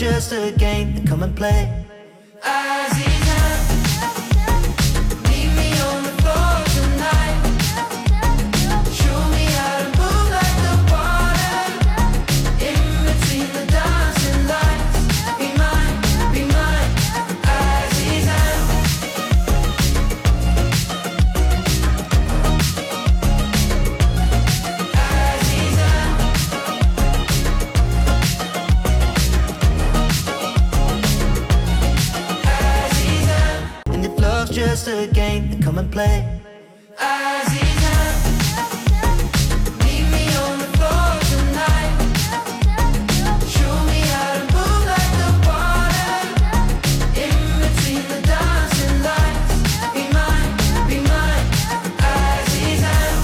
just a game, come and play. Azizan, meet me on the floor tonight. Show me how to move like the water. In between the dancing lights. Be mine, Azizan. Just a game, come and play. Azizan, meet me on the floor tonight. Show me how to move like the water. In between the dancing lights. Be mine, Azizan.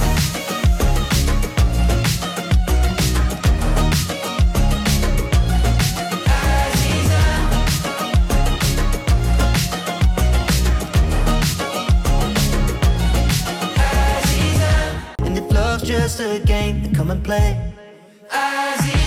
Just a game, come and play. Azizan.